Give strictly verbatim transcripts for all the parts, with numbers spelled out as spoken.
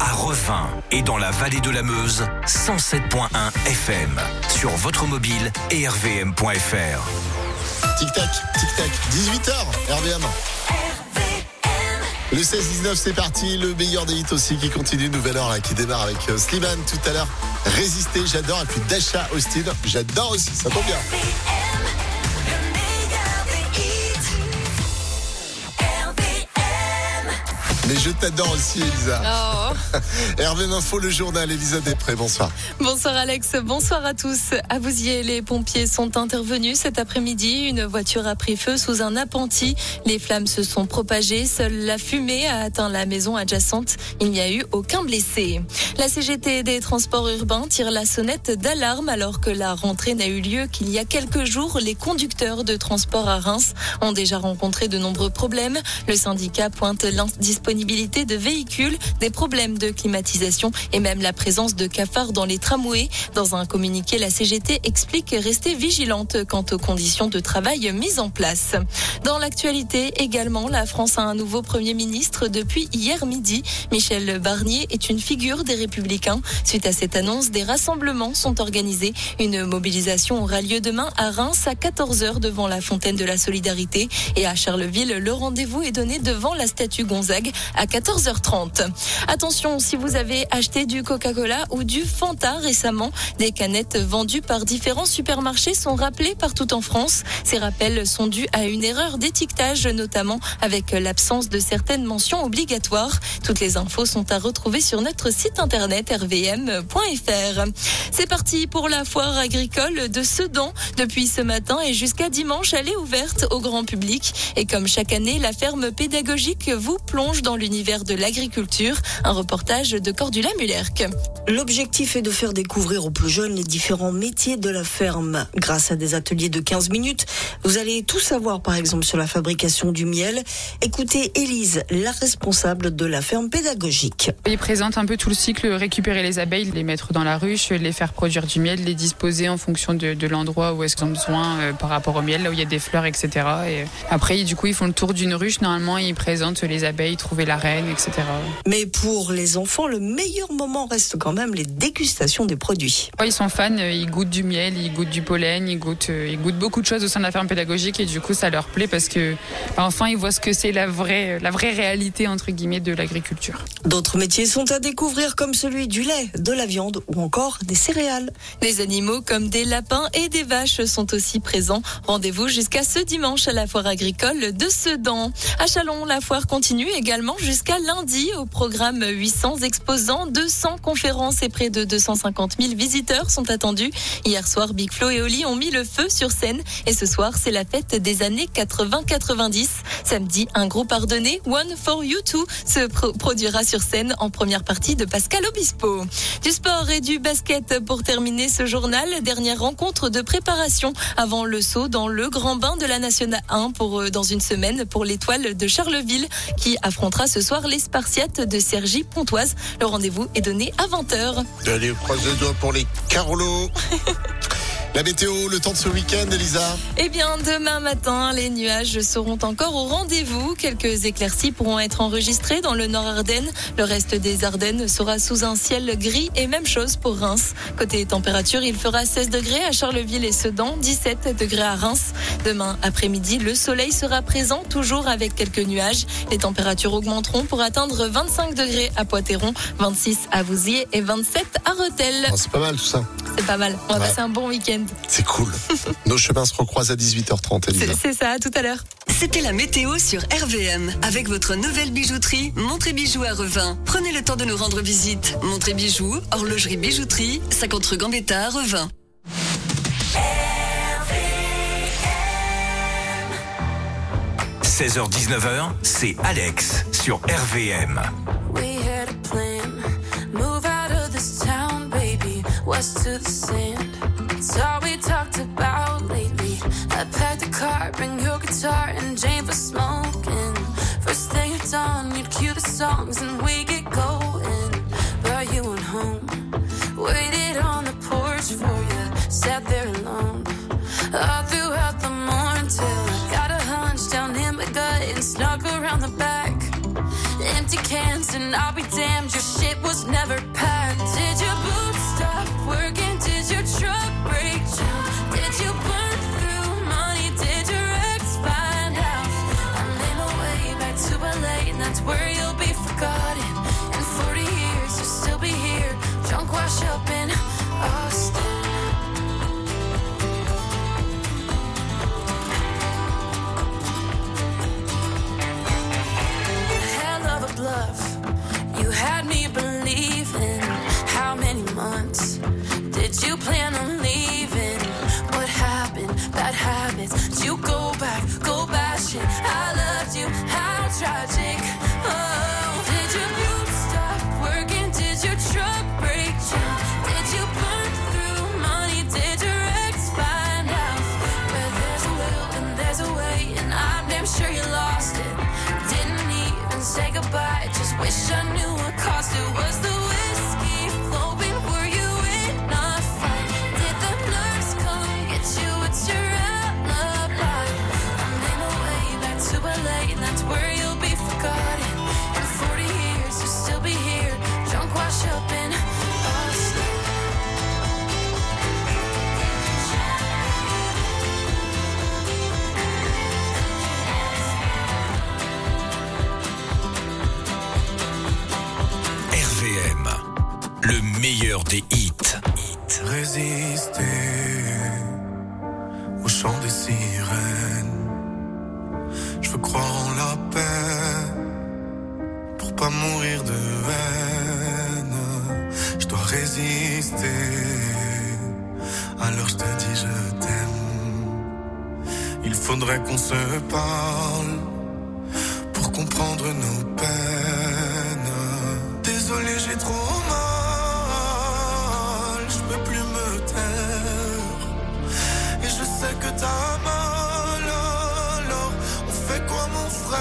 à Revin et dans la vallée de la Meuse, cent sept virgule un F M. Sur votre mobile et r v m point f r. Tic-tac, tic-tac, dix-huit heures, R V M. Le seize dix-neuf, c'est parti. Le meilleur des hits aussi qui continue. Nouvelle heure là, qui démarre avec euh, Slimane tout à l'heure. Résister, j'adore. Et puis Dasha Austin, j'adore aussi. Ça tombe bien. Mais je t'adore aussi, Elisa. Oh. R V M Info, le journal. Elisa Després, bonsoir. Bonsoir Alex, bonsoir à tous. À Vouziers, les pompiers sont intervenus cet après-midi. Une voiture a pris feu sous un appentis. Les flammes se sont propagées. Seule la fumée a atteint la maison adjacente. Il n'y a eu aucun blessé. La C G T des transports urbains tire la sonnette d'alarme alors que la rentrée n'a eu lieu qu'il y a quelques jours. Les conducteurs de transport à Reims ont déjà rencontré de nombreux problèmes. Le syndicat pointe l'indisponibilité de véhicules, des problèmes de climatisation et même la présence de cafards dans les tramways. Dans un communiqué, la C G T explique rester vigilante quant aux conditions de travail mises en place. Dans l'actualité également, la France a un nouveau Premier ministre depuis hier midi. Michel Barnier est une figure des Républicains. Suite à cette annonce, des rassemblements sont organisés. Une mobilisation aura lieu demain à Reims à quatorze heures devant la Fontaine de la Solidarité. Et à Charleville, le rendez-vous est donné devant la statue Gonzague à quatorze heures trente. Attention, si vous avez acheté du Coca-Cola ou du Fanta récemment, des canettes vendues par différents supermarchés sont rappelées partout en France. Ces rappels sont dus à une erreur d'étiquetage, notamment avec l'absence de certaines mentions obligatoires. Toutes les infos sont à retrouver sur notre site internet r v m point f r. C'est parti pour la foire agricole de Sedan. Depuis ce matin et jusqu'à dimanche, elle est ouverte au grand public. Et comme chaque année, la ferme pédagogique vous plonge dans l'univers de l'agriculture. Un reportage de Cordula Mullerc. L'objectif est de faire découvrir aux plus jeunes les différents métiers de la ferme. Grâce à des ateliers de quinze minutes, vous allez tout savoir, par exemple, sur la fabrication du miel. Écoutez Élise, la responsable de la ferme pédagogique. Ils présentent un peu tout le cycle, récupérer les abeilles, les mettre dans la ruche, les faire produire du miel, les disposer en fonction de, de l'endroit où est-ce qu'ils ont besoin euh, par rapport au miel, là où il y a des fleurs, et cetera. Et après, du coup, ils font le tour d'une ruche. Normalement, ils présentent les abeilles, trouver la reine, et cetera. Mais pour les enfants, le meilleur moment reste quand même les dégustations des produits. Ils sont fans, ils goûtent du miel, ils goûtent du pollen, ils goûtent, ils goûtent beaucoup de choses au sein de la ferme pédagogique et du coup, ça leur plaît parce que enfin, ils voient ce que c'est la vraie, la vraie réalité entre guillemets de l'agriculture. D'autres métiers sont à découvrir comme celui du lait, de la viande ou encore des céréales. Des animaux comme des lapins et des vaches sont aussi présents. Rendez-vous jusqu'à ce dimanche à la foire agricole de Sedan. À Châlons, la foire continue également jusqu'à lundi. Au programme, huit cents exposants, deux cents conférences et près de deux cent cinquante mille visiteurs sont attendus. Hier soir, Big Flo et Oli ont mis le feu sur scène et ce soir, c'est la fête des années quatre-vingts quatre-vingt-dix. Samedi, un groupe ardennais, One for You Too, se pro- produira sur scène en première partie de Pascal Obispo. Du sport et du basket pour terminer ce journal. Dernière rencontre de préparation avant le saut dans le grand bain de la Nationale un pour, euh, dans une semaine pour l'étoile de Charleville qui affrontera ce soir les Spartiates de Cergy-Pontoise. Le rendez-vous est donné à vingt heures. Allez, croise les doigts pour les Carolos. La météo, le temps de ce week-end, Elisa? Eh bien, demain matin, les nuages seront encore au rendez-vous. Quelques éclaircies pourront être enregistrées dans le nord Ardennes. Le reste des Ardennes sera sous un ciel gris et même chose pour Reims. Côté température, il fera seize degrés à Charleville et Sedan, dix-sept degrés à Reims. Demain après-midi, le soleil sera présent, toujours avec quelques nuages. Les températures augmenteront pour atteindre vingt-cinq degrés à Poitéron, vingt-six à Vouziers et vingt-sept à Rethel. Oh, c'est pas mal tout ça. C'est pas mal. On va Ouais. passer un bon week-end. C'est cool. Nos chemins se recroisent à dix-huit heures trente, Elisa. C'est, c'est ça, à tout à l'heure. C'était la météo sur R V M. Avec votre nouvelle bijouterie, Montré Bijoux à Revin. Prenez le temps de nous rendre visite. Montré Bijoux, horlogerie bijouterie, cinquante rue Gambetta à Revin. seize heures dix-neuf heures, c'est Alex sur R V M. We had a plan, move out of this town, baby, west to the sand. It's all we talked about lately. I packed the car, bring your guitar and Jane for smoking. First thing at dawn, you'd cue the songs and we get going. But you went home, waited on the porch for you, sat there alone. All throughout the morning till I got a hunch down in my gut and snuck around the back. Empty cans and I'll be damned, your shit was wash up in Austin. Hell of a bluff, you had me believing. How many months did you plan on leaving? What happened? Bad habits. Did you go back, go bashing? I loved you, how tragic. Oh, did your boobs stop working? Did your truck break down? Did you burn through money? Did your ex find out? Where there's a will and there's a way, and I'm damn sure you lost it. Didn't even say goodbye, just wish I knew what cost it. Was the whiskey flowing? Were you in a fight? Did the nurse come get you? What's your alibi? I'm in a way back to L A, and that's where you'll be forgotten. In forty years, you'll still be here, drunk, wash up in Austin. R V M, le meilleur des hits. Hits. Résister au chant des sirènes. Je veux croire en la paix pour pas mourir de haine. Je dois résister. Alors je te dis je t'aime. Il faudrait qu'on se parle pour comprendre nos peines. Désolé, j'ai trop mal, je peux plus me taire. Et je sais que t'as mal, alors on fait quoi mon frère?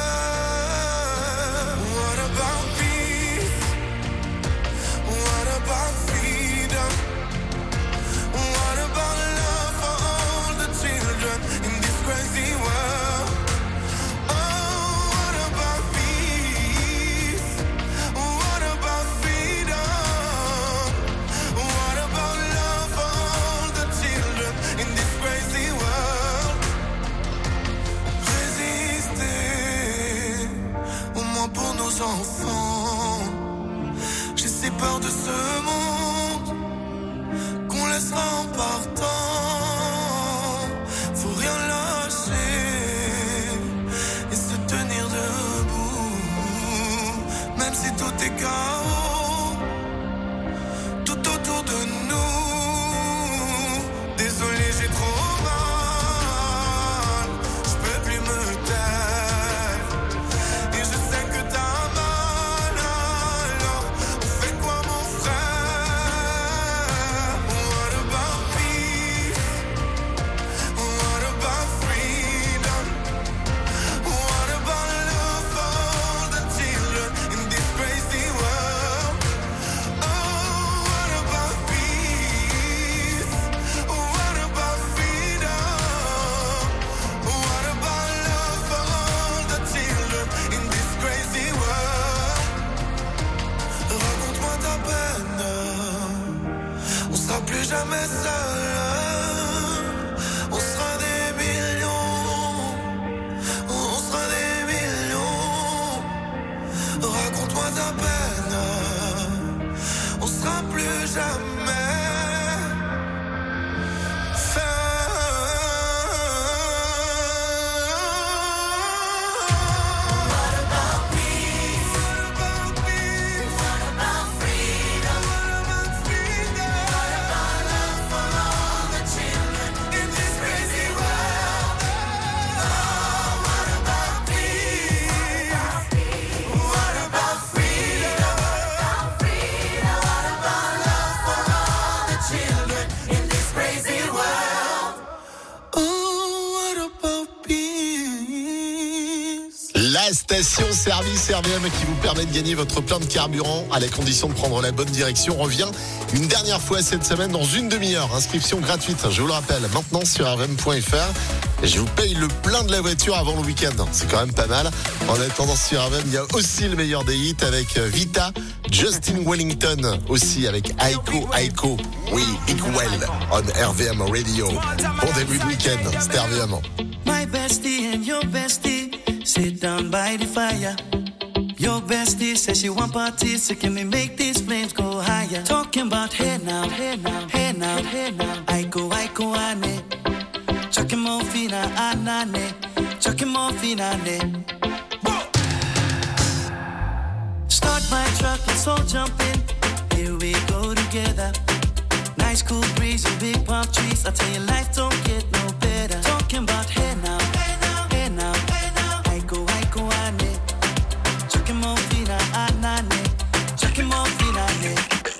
What about peace? What about freedom? What about love for all the children in this crazy world? Oh, what about peace? What about freedom? What about love for all the children in this crazy world? Résister, au moins pour nos enfants. J'ai si peur de ce monde qu'on laissera en partant. Faut rien lâcher et se tenir debout, même si tout est chaos tout autour de nous. Désolé, j'ai trop mal, je peux plus me taire. Et je sais que t'as mal, alors on fait quoi mon frère? What about peace? What about freedom? What about love for all the children in this crazy world? Oh, what about peace? What about freedom? What about love for all the children in this crazy world? Raconte-moi ta peine, on sera plus jamais seul. On sera des millions, on sera des millions. Raconte-moi ta peine, on sera plus jamais What about peace? What about peace? What about freedom? What about freedom? What about love for all the children in this crazy world? Oh, what about peace? What about freedom? What about love for all the children in this crazy world? Oh, what about peace? La station service R V M qui vous permet de gagner votre plein de carburant à la condition de prendre la bonne direction revient une dernière fois cette semaine dans une demi-heure. Inscription gratuite, je vous le rappelle, maintenant sur R V M point F R. Je vous paye le plein de la voiture avant le week-end. C'est quand même pas mal. En attendant sur R V M, il y a aussi le meilleur des hits avec Vita, Justin Wellington aussi avec Aiko Aiko. Oui, Big Well on R V M Radio. Bon début de week-end, c'était R V M. My bestie and your bestie sit down by the fire. Your bestie says she want parties, so can we make these flames go higher? Talking about hey now, hey now, hey now, hey now. I go, I go, ane. Chucking more fina, anane. Chucking more fina, ne. Start my truck, let's all jump in. Here we go together. Nice cool breeze and big palm trees. I tell you, life don't get no better. Talking about hey now, hey now, hey now, hey now. I go, I go, ane. Chucking more fina, anane. Chucking more fina, ne.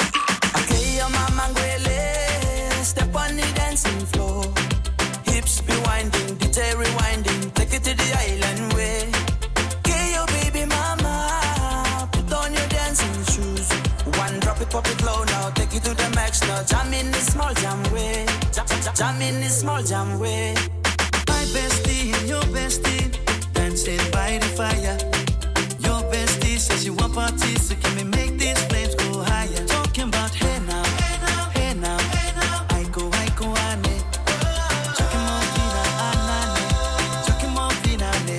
Okay, your mama ngwele. Step on the dancing floor. Hips be winding, D J rewinding. Take it to the island way. Okay, your baby mama. Put on your dancing shoes. One drop it, pop it low now. Take it to the max now. Jam in this small jam way. Jam, jam, jam in this small jam way. My bestie and your bestie dancing by the fire. Your bestie says you want parties, so can we make these flames go higher? Talking about hey now, hey now, hey now, hey now. I go, I go, ane. Chucking more fina, anane. Chucking more fina, ne.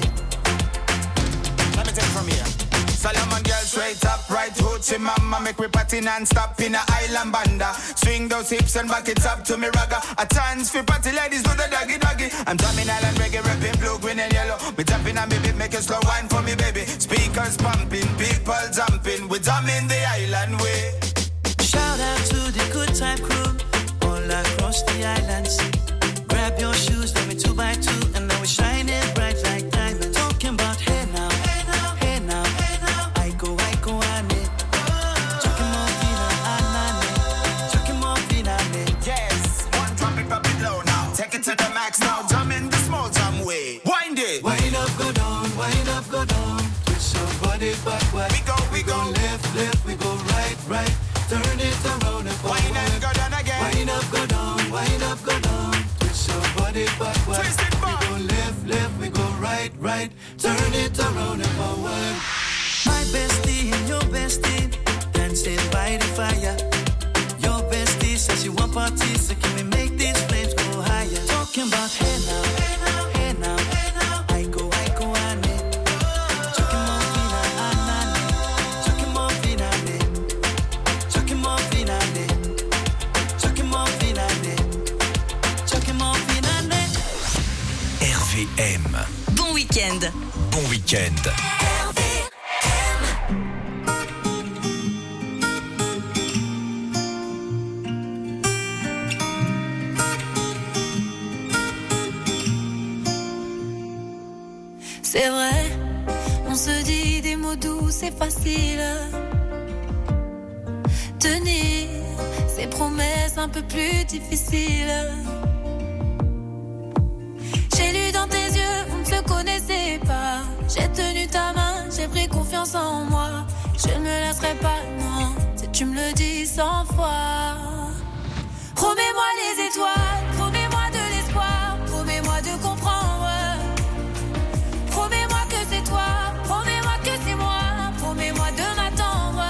Let me take it from here. Solomon girl straight up, right hoochie mama. Make me party non-stop in a island banda. Swing those hips and back it up to me ragga. A chance for party ladies do the doggy doggy. I'm drumming island reggae, rapping blue, green and yellow. Me jumping on me beat, make a slow wine for me baby. Speakers pumping, people jumping. We drumming the island way. Shout out to the good time crew all across the islands. Grab your shoes, let me two by two, and now we're shining bright like diamonds. Talking about hey now, hey now, hey now, hey now. I go, I go, ane. Chucking more fina, anane. Chucking more fina, ne. Yes, one drop it, pop it low now. Take it to the max now. Jump in the small jam way. Wind it. Wind up, go down, wind up, go down. Twist your body backward. We go, we go. Left, left, we go right, right. Turn it around and forward. Wind and go down again. Wind up, go down, wind up, go down. Twist your body backward. Twist it back. We go left, left, we go right, right. Turn it around and forward. My bestie and your bestie dancing by the fire. Your bestie says you want parties, so can we make these flames go higher? Talking about hey now, hey now, hey now, hey now. I go, I go, ane. Chucking more fina, anane. Chucking more fina, ne. Chucking more fina, ne. Chucking more fina, ne. Chucking more fina, ne. R V M. Bon week-end. Bon week-end. C'est vrai, on se dit des mots doux, c'est facile. Tenir ses promesses un peu plus difficiles. J'ai lu dans tes yeux, on ne se connaissait pas. J'ai tenu ta main, j'ai pris confiance en moi. Je ne me lasserai pas, non, si tu me le dis cent fois. Promets-moi les étoiles, promets-moi de l'espoir, promets-moi de comprendre. Promets-moi que c'est toi, promets-moi que c'est moi, promets-moi de m'attendre.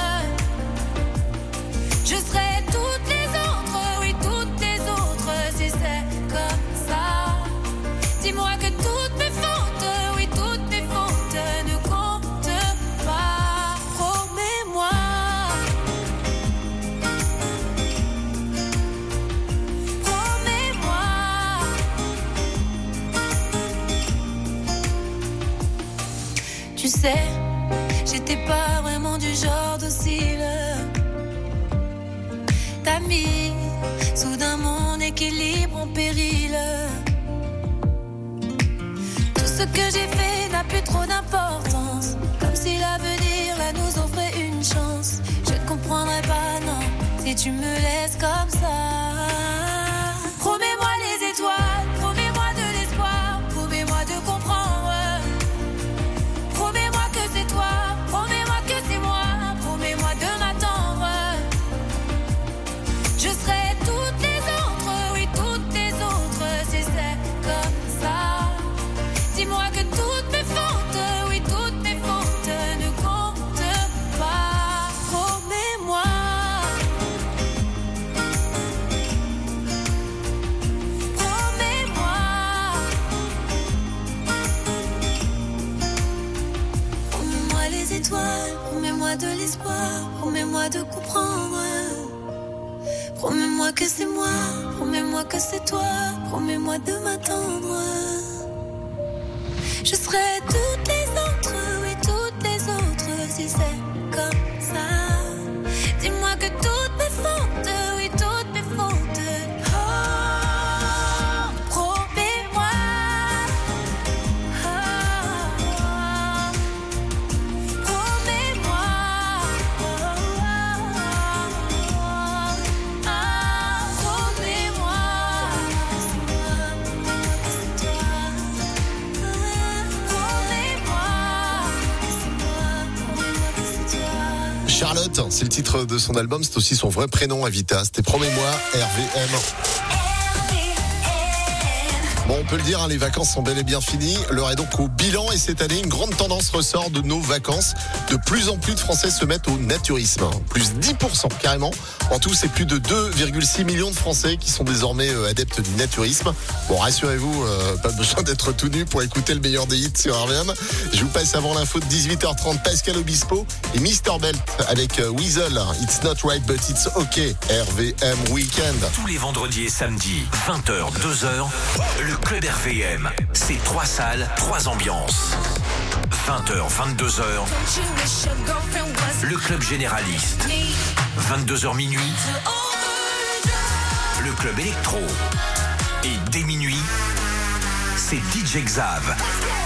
Je serai toutes les autres, oui toutes les autres, si c'est comme ça. Dis-moi que toutes mes fautes, oui toutes mes fautes ne comptent pas. Promets-moi. Promets-moi. Tu sais, j'étais pas vraiment du genre docile. T'as mis soudain mon équilibre en péril. Tout ce que j'ai fait n'a plus trop d'importance. Comme si l'avenir là nous offrait une chance. Je ne comprendrai pas, non, si tu me laisses comme ça. Promets-moi les étoiles, promets-moi de l'espoir, promets-moi de comprendre. Promets-moi que c'est toi, promets-moi que c'est moi, promets-moi de m'attendre. Je serai toutes les autres, oui toutes les autres, si c'est comme ça. Dis-moi que toutes mes fautes, oui toutes mes fautes ne comptent pas. Promets-moi. l'espoir, promets-moi de comprendre. Promets-moi que c'est moi, promets-moi que c'est toi, promets-moi de m'attendre. Je serai toutes les autres, oui toutes les autres, si c'est comme ça. Dis-moi que toutes mes fautes, oui toutes mes fautes. Oh, promets-moi. Oh, promets-moi. Charlotte, c'est le titre de son album, c'est aussi son vrai prénom, Avita. C'était Promets-moi, R V M. Bon, on peut le dire, hein, les vacances sont bel et bien finies. L'heure est donc au bilan et cette année, une grande tendance ressort de nos vacances. De plus en plus de Français se mettent au naturisme. Plus dix pour cent carrément. En tout, c'est plus de deux virgule six millions de Français qui sont désormais euh, adeptes du naturisme. Bon, rassurez-vous, euh, pas besoin d'être tout nu pour écouter le meilleur des hits sur R V M. Je vous passe avant l'info de dix-huit heures trente Pascal Obispo et Mister Belt avec euh, Weasel. It's not right but it's okay. R V M Weekend. Tous les vendredis et samedis, vingt heures, deux heures, le Club R V M. C'est trois salles, trois ambiances. vingt heures, vingt-deux heures, le Club Généraliste. vingt-deux heures minuit, le Club Électro. Et dès minuit, c'est D J Xav.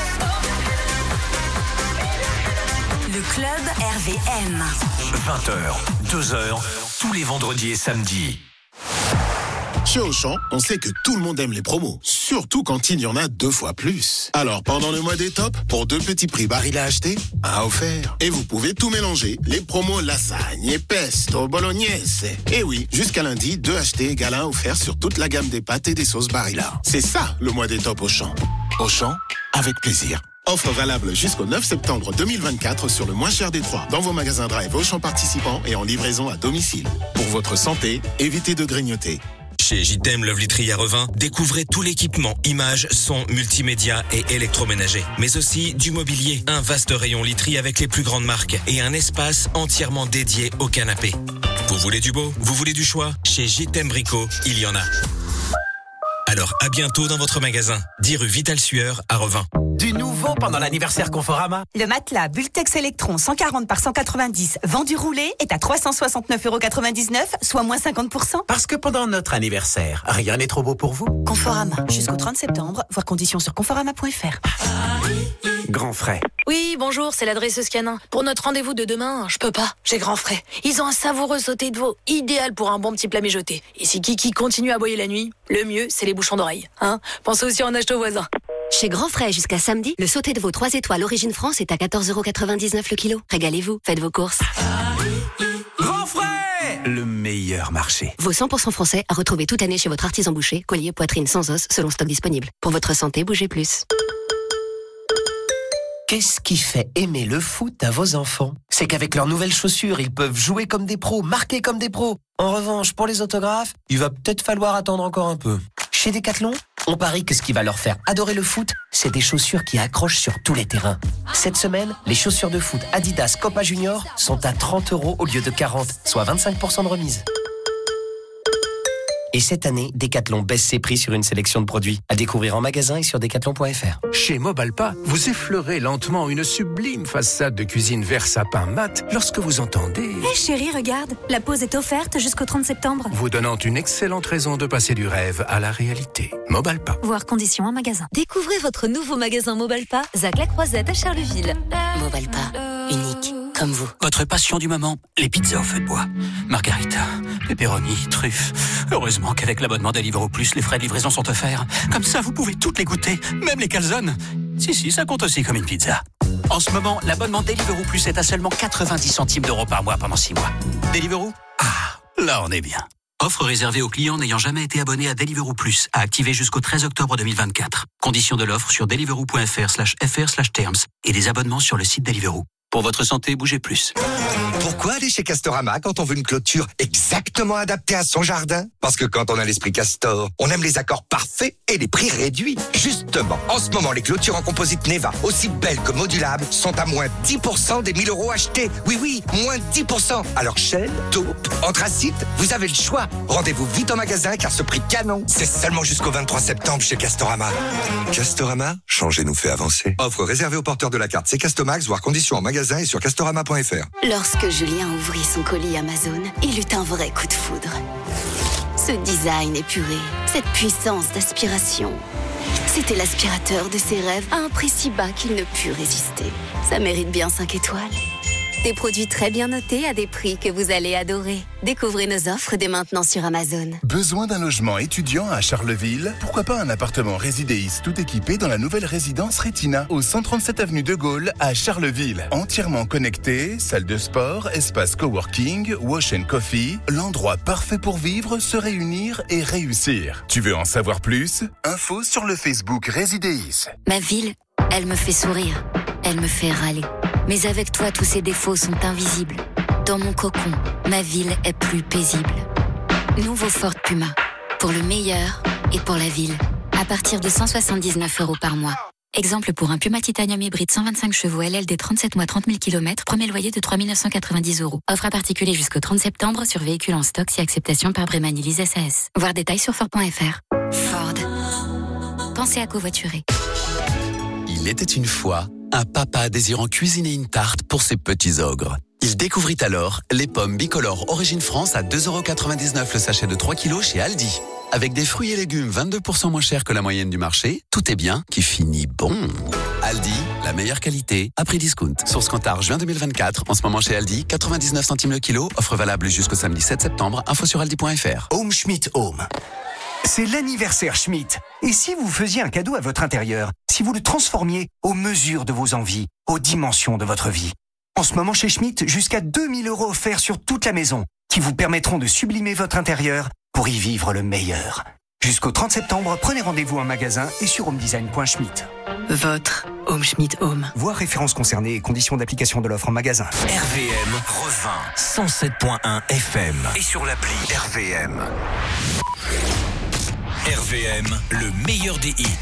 Le Club R V M. vingt heures, deux heures, tous les vendredis et samedis. Chez Auchan, on sait que tout le monde aime les promos, surtout quand il y en a deux fois plus. Alors pendant le mois des tops, pour deux petits prix baril à acheter, un offert. Et vous pouvez tout mélanger, les promos lasagne, pesto, bolognaise. Et oui, jusqu'à lundi, deux achetés égale un offert sur toute la gamme des pâtes et des sauces Barilla. C'est ça le mois des tops Auchan. Auchan, avec plaisir. Offre valable jusqu'au neuf septembre deux mille vingt-quatre sur le moins cher des trois, dans vos magasins Drive Auchan participants et en livraison à domicile. Pour votre santé, évitez de grignoter. Chez J T M Love Literie à Revin, découvrez tout l'équipement, images, son, multimédia et électroménager. Mais aussi du mobilier, un vaste rayon literie avec les plus grandes marques et un espace entièrement dédié au canapé. Vous voulez du beau? Vous voulez du choix? Chez J T M Brico, il y en a. Alors à bientôt dans votre magasin, dix rue Vital Sueur à Revin. Du nouveau pendant l'anniversaire Conforama. Le matelas Bultex Electron cent quarante par cent quatre-vingt-dix vendu roulé est à trois cent soixante-neuf euros quatre-vingt-dix-neuf, soit moins cinquante pour cent. Parce que pendant notre anniversaire, rien n'est trop beau pour vous. Conforama, jusqu'au trente septembre, voir conditions sur conforama point f r. Grand frais. Oui, bonjour, c'est l'adresseuse Canin. Pour notre rendez-vous de demain, je peux pas, j'ai grand frais. Ils ont un savoureux sauté de veau, idéal pour un bon petit plat mijoté. Et si Kiki continue à aboyer la nuit, le mieux, c'est les bouchons d'oreille. Hein, pensez aussi à en acheter aux voisins. Chez Grand Frais, jusqu'à samedi, le sauté de veau trois étoiles Origine France est à quatorze euros quatre-vingt-dix-neuf le kilo. Régalez-vous, faites vos courses. Grand frais, le meilleur marché. Veau cent pour cent français à retrouver toute année chez votre artisan boucher, collier, poitrine sans os, selon stock disponible. Pour votre santé, bougez plus. Qu'est-ce qui fait aimer le foot à vos enfants? C'est qu'avec leurs nouvelles chaussures, ils peuvent jouer comme des pros, marquer comme des pros. En revanche, pour les autographes, il va peut-être falloir attendre encore un peu. Chez Decathlon, on parie que ce qui va leur faire adorer le foot, c'est des chaussures qui accrochent sur tous les terrains. Cette semaine, les chaussures de foot Adidas Copa Junior sont à trente euros au lieu de quarante, soit vingt-cinq pour cent de remise. Et cette année, Decathlon baisse ses prix sur une sélection de produits. À découvrir en magasin et sur decathlon point f r. Chez Mobalpa, vous effleurez lentement une sublime façade de cuisine vert sapin mat lorsque vous entendez... Hé hey chérie, regarde, la pause est offerte jusqu'au trente septembre. Vous donnant une excellente raison de passer du rêve à la réalité. Mobalpa. Voir conditions en magasin. Découvrez votre nouveau magasin Mobalpa, Zac la Croisette à Charleville. Mobalpa, unique. Comme vous. Votre passion du moment, les pizzas au feu de bois. Margarita, pepperoni, truffes. Heureusement qu'avec l'abonnement Deliveroo Plus, les frais de livraison sont offerts. Comme ça, vous pouvez toutes les goûter, même les calzones. Si, si, ça compte aussi comme une pizza. En ce moment, l'abonnement Deliveroo Plus est à seulement quatre-vingt-dix centimes d'euros par mois pendant six mois. Deliveroo? Ah, là on est bien. Offre réservée aux clients n'ayant jamais été abonnés à Deliveroo Plus, à activer jusqu'au treize octobre deux mille vingt-quatre. Conditions de l'offre sur deliveroo point f r slash f r slash terms et des abonnements sur le site Deliveroo. Pour votre santé, bougez plus. Pourquoi aller chez Castorama quand on veut une clôture exactement adaptée à son jardin? Parce que quand on a l'esprit Castor, on aime les accords parfaits et les prix réduits. Justement, en ce moment, les clôtures en composite Neva, aussi belles que modulables, sont à moins dix pour cent des mille euros achetés. Oui, oui, moins dix pour cent. Alors chêne, taupe, anthracite, vous avez le choix. Rendez-vous vite en magasin car ce prix canon, c'est seulement jusqu'au vingt-trois septembre chez Castorama. Castorama, changer nous fait avancer. Offre réservée aux porteurs de la carte C'est Castomax, voire conditions en magasin et sur castorama point f r. Lorsque Julien ouvrit son colis Amazon, il eut un vrai coup de foudre. Ce design épuré, cette puissance d'aspiration. C'était l'aspirateur de ses rêves à un prix si bas qu'il ne put résister. Ça mérite bien cinq étoiles. Des produits très bien notés à des prix que vous allez adorer. Découvrez nos offres dès maintenant sur Amazon. Besoin d'un logement étudiant à Charleville? Pourquoi pas un appartement Résidéis tout équipé dans la nouvelle résidence Retina au cent trente-sept avenue de Gaulle à Charleville. Entièrement connecté, salle de sport, espace coworking, wash and coffee, l'endroit parfait pour vivre, se réunir et réussir. Tu veux en savoir plus? Info sur le Facebook Résidéis. Ma ville, elle me fait sourire. Elle me fait râler. Mais avec toi, tous ces défauts sont invisibles. Dans mon cocon, ma ville est plus paisible. Nouveau Ford Puma. Pour le meilleur et pour la ville. À partir de cent soixante-dix-neuf euros par mois. Exemple pour un Puma Titanium hybride cent vingt-cinq chevaux L L D trente-sept mois trente mille kilomètres. Premier loyer de trois mille neuf cent quatre-vingt-dix euros. Offre à particulier jusqu'au trente septembre sur véhicules en stock si acceptation par Bréman Elise S A S. Voir détails sur Ford point F R. Ford. Pensez à covoiturer. Il était une fois un papa désirant cuisiner une tarte pour ses petits ogres. Il découvrit alors les pommes bicolores Origine France à deux euros quatre-vingt-dix-neuf le sachet de trois kilos chez Aldi. Avec des fruits et légumes vingt-deux pour cent moins chers que la moyenne du marché, tout est bien qui finit bon. Aldi, la meilleure qualité à prix discount. Source Cantar, juin deux mille vingt-quatre. En ce moment chez Aldi, quatre-vingt-dix-neuf centimes le kilo. Offre valable jusqu'au samedi sept septembre. Info sur aldi point f r. Home Schmidt Home. C'est l'anniversaire Schmidt. Et si vous faisiez un cadeau à votre intérieur, si vous le transformiez aux mesures de vos envies, aux dimensions de votre vie? En ce moment chez Schmidt, jusqu'à deux mille euros offerts sur toute la maison, qui vous permettront de sublimer votre intérieur pour y vivre le meilleur. Jusqu'au trente septembre, prenez rendez-vous en magasin et sur homedesign point schmidt. Votre Home Schmidt Home. Voir références concernées et conditions d'application de l'offre en magasin. R V M revint cent sept point un F M et sur l'appli R V M. R V M, le meilleur des hits.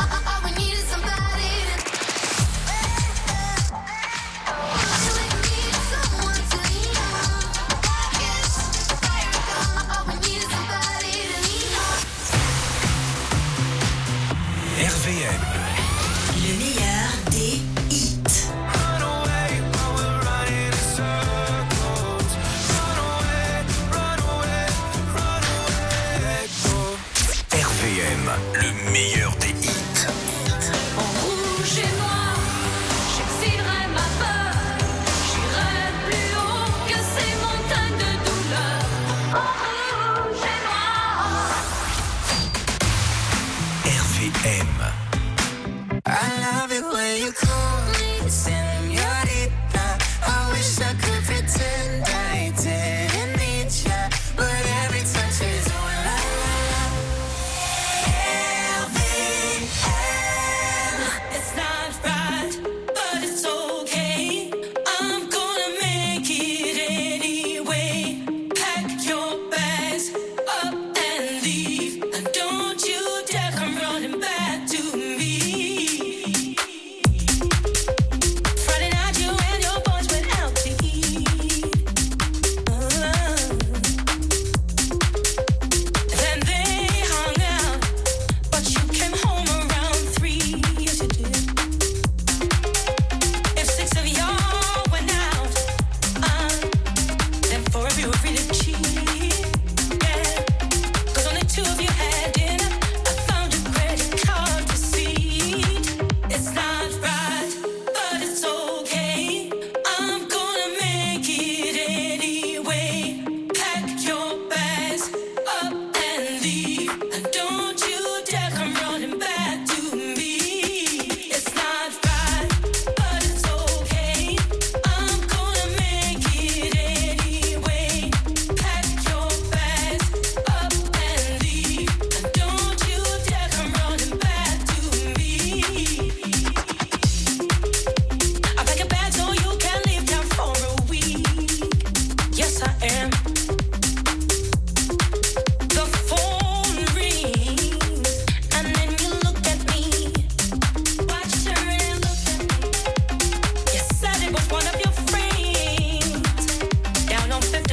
R V M. Le meilleur des hits. R V M, le meilleur des hits.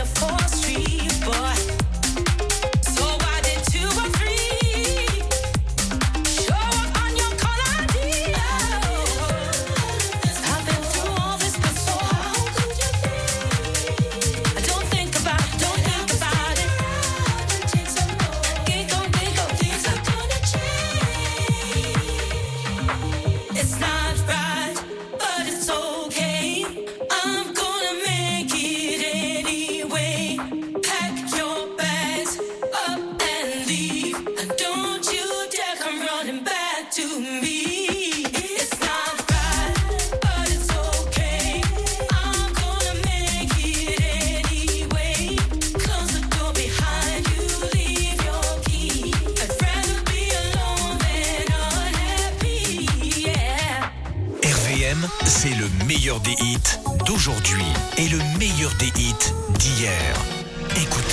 C'est le meilleur des hits d'aujourd'hui et le meilleur des hits d'hier. Écoutez.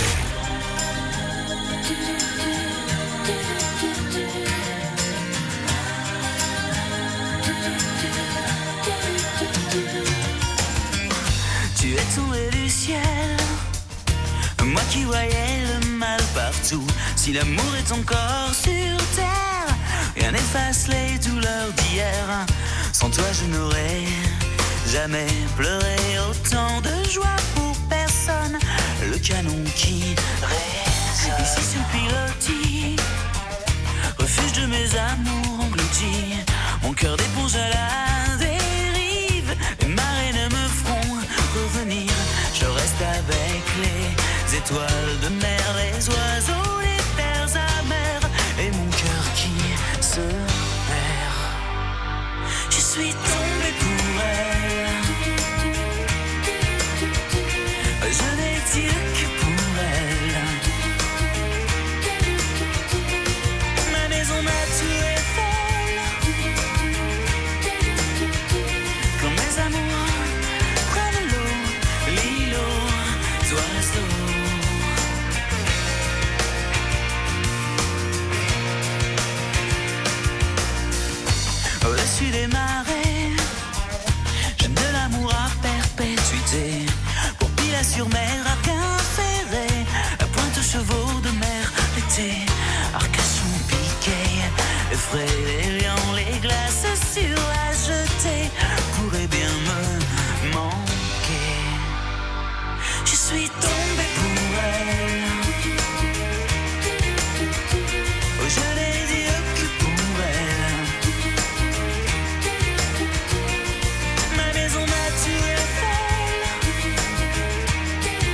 Tu es tombé du ciel, moi qui voyais le mal partout. Si l'amour est encore sur terre, rien n'efface les douleurs d'hier. Sans toi je n'aurais jamais pleuré autant de joie pour personne. Le canon qui résonne ici sur le pilotis, refuge de mes amours engloutis. Mon cœur d'éponge à la dérive, les marées ne me feront revenir. Je reste avec les étoiles de mer, les oiseaux, les terres amères, et mon cœur qui se perd. Je suis tombé pour elle, je n'ai dit que pour elle. Ma maison m'a tué folle, quand mes amours prennent l'eau, l'îlot, oiseaux. Au-dessus des marées, j'aime de l'amour à perpétuité. Pour Pilat-sur-Mer, Arc-en-Ferré, à Pointe-aux-Chevaux de mer, l'été, Arcachon piqué, effraie les lions, les glaces sur la jetée pourraient bien me manquer. Je suis tombé pour elle, oh, je n'ai dit que pour elle. Ma maison m'a tué folle,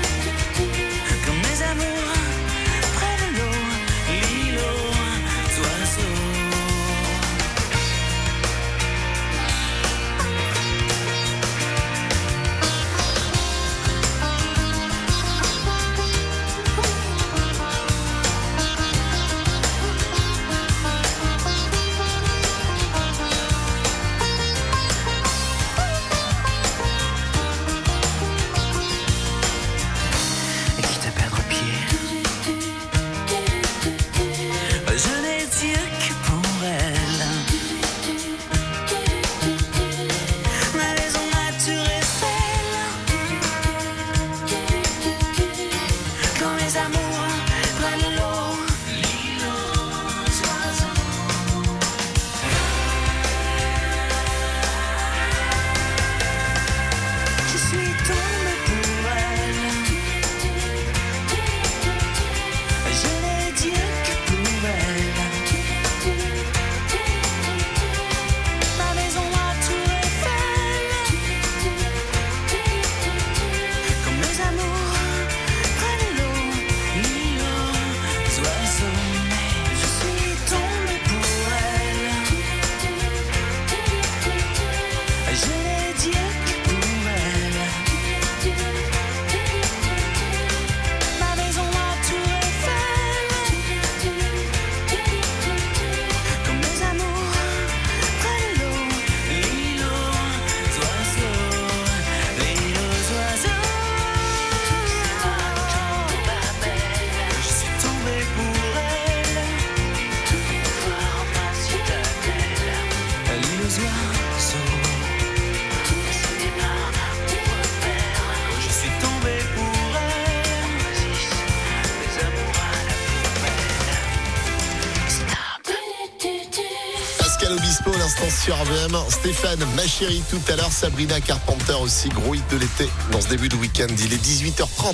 l'instant sur R V M. Stéphane, ma chérie, tout à l'heure. Sabrina Carpenter aussi, gros hit de l'été dans ce début de week-end. Il est dix-huit heures trente.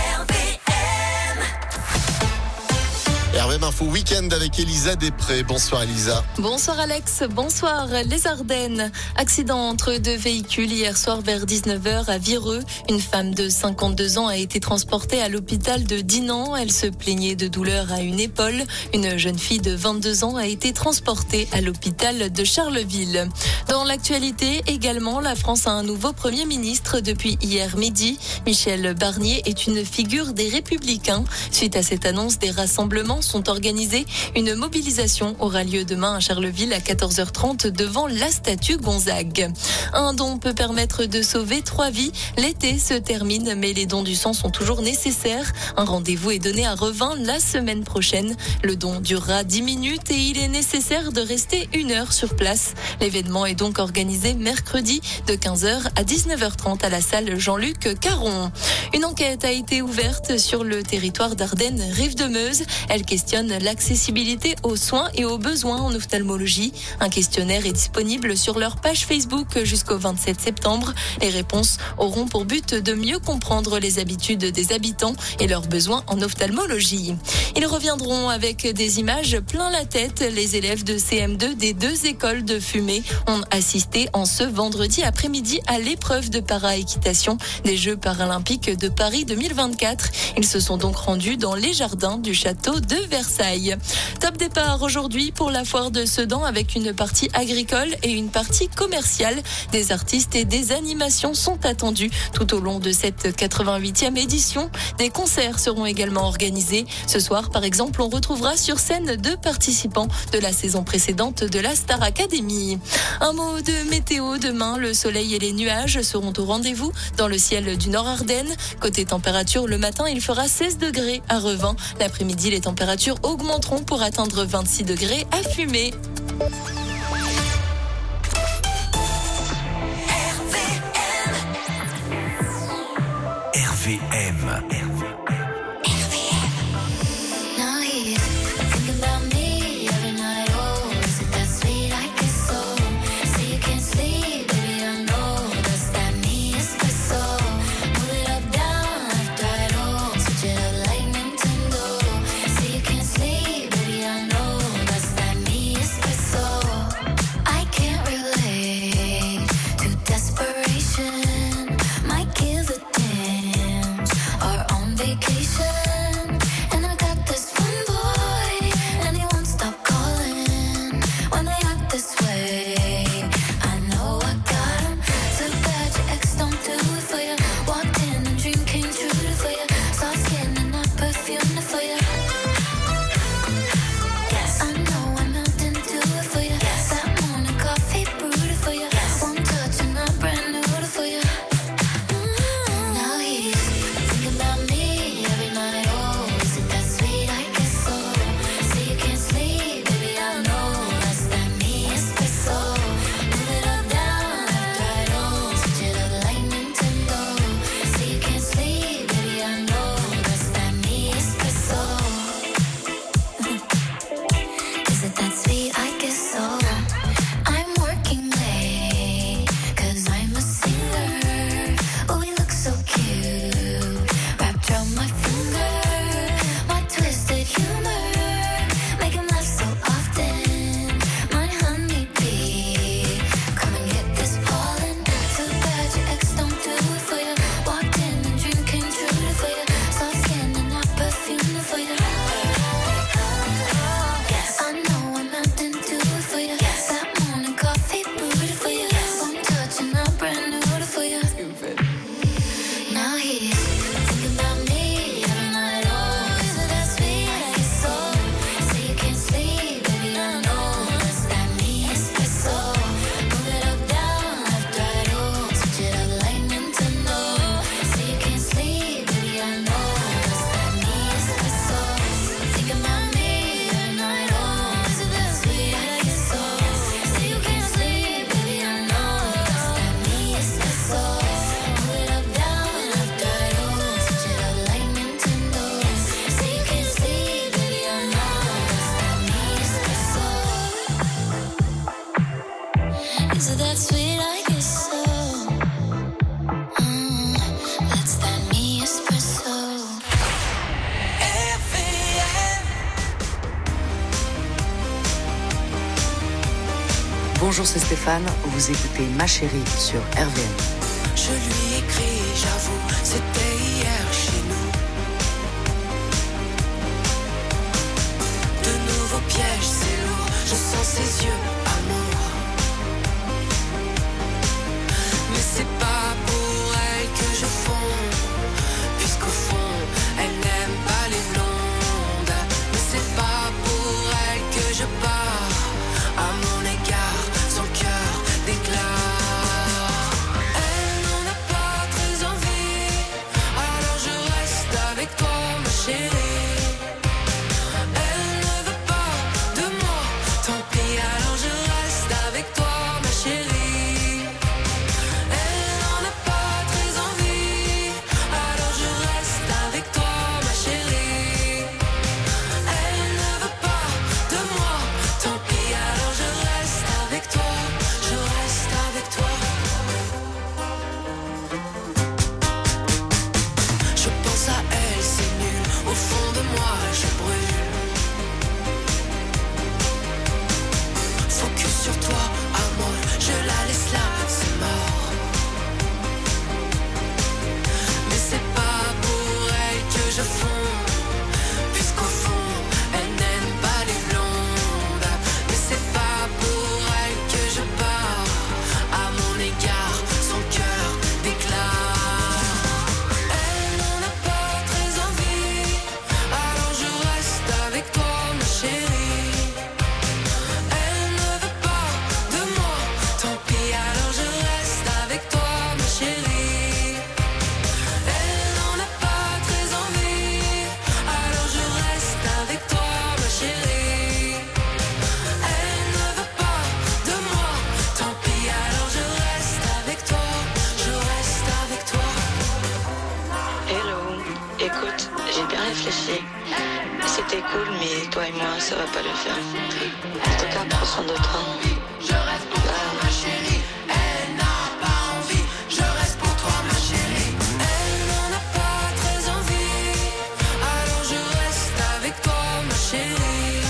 R V M Info Week-end avec Elisa Després. Bonsoir Elisa. Bonsoir Alex, bonsoir. Les Ardennes. Accident entre deux véhicules hier soir vers dix-neuf heures à Vireux. Une femme de cinquante-deux ans a été transportée à l'hôpital de Dinan. Elle se plaignait de douleurs à une épaule. Une jeune fille de vingt-deux ans a été transportée à l'hôpital de Charleville. Dans l'actualité également, la France a un nouveau Premier ministre depuis hier midi. Michel Barnier est une figure des Républicains. Suite à cette annonce, des rassemblements sont organisés. Une mobilisation aura lieu demain à Charleville à quatorze heures trente devant la statue Gonzague. Un don peut permettre de sauver trois vies. L'été se termine, mais les dons du sang sont toujours nécessaires. Un rendez-vous est donné à Revin la semaine prochaine. Le don durera dix minutes et il est nécessaire de rester une heure sur place. L'événement est donc organisé mercredi de quinze heures à dix-neuf heures trente à la salle Jean-Luc Caron. Une enquête a été ouverte sur le territoire d'Ardennes, Rive de Meuse. Elle questionne l'accessibilité aux soins et aux besoins en ophtalmologie. Un questionnaire est disponible sur leur page Facebook jusqu'au vingt-sept septembre. Les réponses auront pour but de mieux comprendre les habitudes des habitants et leurs besoins en ophtalmologie. Ils reviendront avec des images plein la tête. Les élèves de C M deux des deux écoles de fumée ont assisté en ce vendredi après-midi à l'épreuve de para-équitation des Jeux paralympiques de Paris deux mille vingt-quatre. Ils se sont donc rendus dans les jardins du château de Versailles. Top départ aujourd'hui pour la foire de Sedan avec une partie agricole et une partie commerciale. Des artistes et des animations sont attendus tout au long de cette quatre-vingt-huitième édition. Des concerts seront également organisés. Ce soir, par exemple, on retrouvera sur scène deux participants de la saison précédente de la Star Academy. Un mot de météo. Demain, le soleil et les nuages seront au rendez-vous dans le ciel du Nord Ardennes. Côté température, le matin, il fera seize degrés à Revin. L'après-midi, les températures augmenteront pour atteindre vingt-six degrés à Fumé. R V M. Bonjour, c'est Stéphane. Vous écoutez Ma Chérie sur R V M. Je lui écris, j'avoue, c'était hier chez nous. De nouveaux pièges, c'est lourd, je sens ses yeux, amour. Mais c'est pas pour elle que je fonds, puisqu'au fond, elle n'aime pas les blondes. Mais c'est pas pour elle que je pars, à mon égard, son cœur déclare. C'était cool, mais toi et moi, ça va pas le faire. En tout cas, prends soin de toi. Je reste pour toi, ma chérie. Elle n'a pas envie. Je reste pour toi, ma chérie. Elle n'en a pas très envie. Alors je reste avec toi, ma chérie.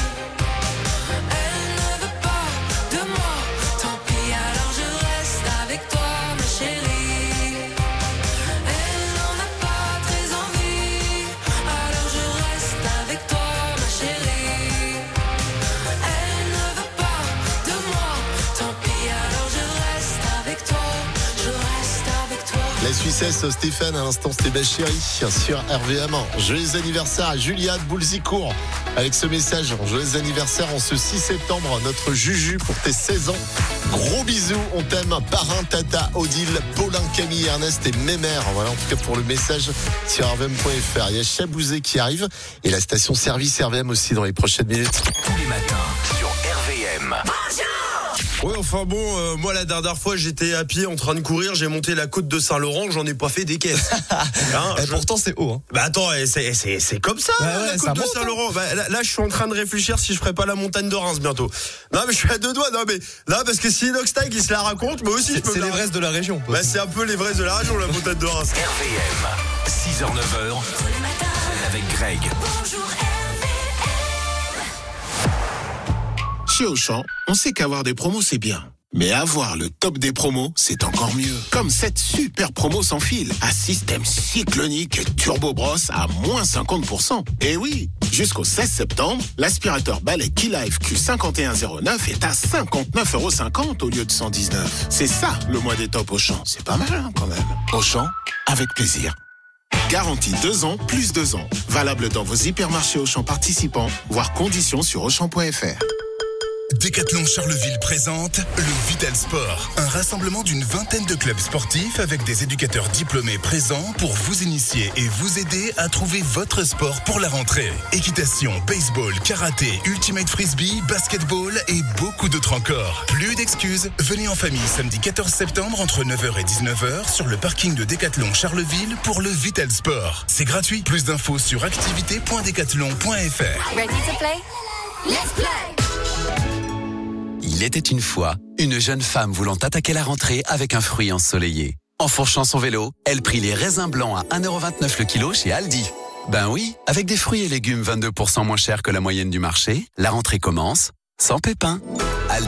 Elle ne veut pas de moi. Tant pis, alors je reste avec toi, ma chérie. Elle n'en a pas très envie. Alors je reste avec toi, ma chérie. Elle ne veut pas de moi. Tant pis, alors je reste avec toi. Je reste avec toi. La Suissesse Stéphane, à l'instant c'était ma chérie sur R V M. Joyeux anniversaire à Julia de Boulzicourt. Avec ce message, joyeux anniversaire en ce six septembre, notre Juju pour tes seize ans. Gros bisous, on t'aime. Parrain, Tata, Odile, Paulin, Camille, Ernest et Mémère. Voilà en tout cas pour le message sur R V M point F R. Il y a Chabouzé qui arrive et la station service R V M aussi dans les prochaines minutes. Tous les matins sur R V M. Ouais, enfin bon, euh, moi la dernière fois j'étais à pied en train de courir, j'ai monté la côte de Saint-Laurent, j'en ai pas fait des caisses. Hein, et je... pourtant c'est haut. Hein. Bah attends, c'est, c'est, c'est comme ça, ouais, la ouais, côte de monte, Saint-Laurent. Hein. Bah, là, là je suis en train de réfléchir si je ferais pas la montagne de Reims bientôt. Non mais je suis à deux doigts, non mais là parce que si Inoxtag il se la raconte, moi aussi je peux. C'est l'Everest de la région. Bah c'est un peu l'Everest de la région, la montagne de Reims. R V M, six heures neuf heures, avec Greg. Bonjour Chez Auchan, on sait qu'avoir des promos c'est bien. Mais avoir le top des promos, c'est encore mieux. Comme cette super promo sans fil, à système cyclonique Turbo Brosse à moins cinquante pour cent. Et oui, jusqu'au seize septembre, l'aspirateur balai Keylife Q cinq un zéro neuf est à cinquante-neuf euros cinquante au lieu de cent dix-neuf. C'est ça, le mois des tops Auchan. C'est pas mal, hein, quand même. Auchan, avec plaisir. Garantie deux ans, plus deux ans. Valable dans vos hypermarchés Auchan participants, voire conditions sur Auchan point F R. Décathlon Charleville présente le Vital Sport, un rassemblement d'une vingtaine de clubs sportifs avec des éducateurs diplômés présents pour vous initier et vous aider à trouver votre sport pour la rentrée. Équitation, baseball, karaté, ultimate frisbee, basketball et beaucoup d'autres encore. Plus d'excuses, venez en famille samedi quatorze septembre entre neuf heures et dix-neuf heures sur le parking de Décathlon Charleville pour le Vital Sport. C'est gratuit, plus d'infos sur activité point décathlon point F R. Ready to play? Let's play! Il était une fois une jeune femme voulant attaquer la rentrée avec un fruit ensoleillé. Enfourchant son vélo, elle prit les raisins blancs à un euro vingt-neuf le kilo chez Aldi. Ben oui, avec des fruits et légumes vingt-deux pour cent moins chers que la moyenne du marché, la rentrée commence sans pépins. Aldi,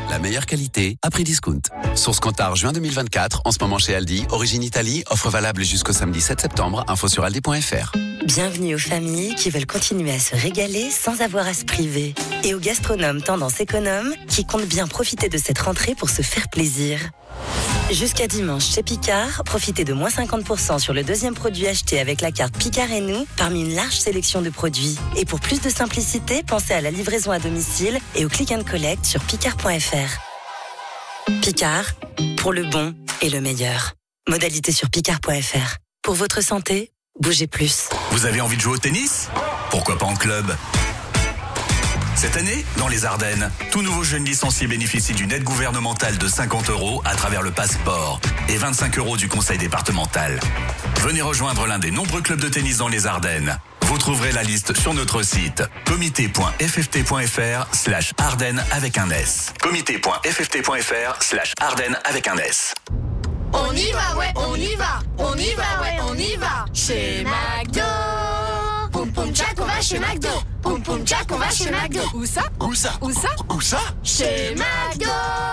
La meilleure qualité à prix discount. Source Cantar juin deux mille vingt-quatre, en ce moment chez Aldi, origine Italie, offre valable jusqu'au samedi sept septembre, info sur aldi point fr. Bienvenue aux familles qui veulent continuer à se régaler sans avoir à se priver. Et aux gastronomes tendance économe qui comptent bien profiter de cette rentrée pour se faire plaisir. Jusqu'à dimanche chez Picard, profitez de moins cinquante pour cent sur le deuxième produit acheté avec la carte Picard et nous, parmi une large sélection de produits. Et pour plus de simplicité, pensez à la livraison à domicile et au click and collect sur picard point fr. Picard, pour le bon et le meilleur. Modalité sur picard point fr. Pour votre santé, bougez plus. Vous avez envie de jouer au tennis ? Pourquoi pas en club ? Cette année, dans les Ardennes, tout nouveau jeune licencié bénéficie d'une aide gouvernementale de cinquante euros à travers le passeport et vingt-cinq euros du conseil départemental. Venez rejoindre l'un des nombreux clubs de tennis dans les Ardennes. Vous trouverez la liste sur notre site comité point f f t point f r slash Ardennes avec un S. comité point f f t point f r slash Ardennes avec un S. On y va, ouais, on y va, on y va, ouais, on y va. Chez McDo. Poum poum tchac, on va chez McDo. Poum poum tchac, on va chez McDo. Où ça? Où ça? Où ça? Où ça? Chez McDo.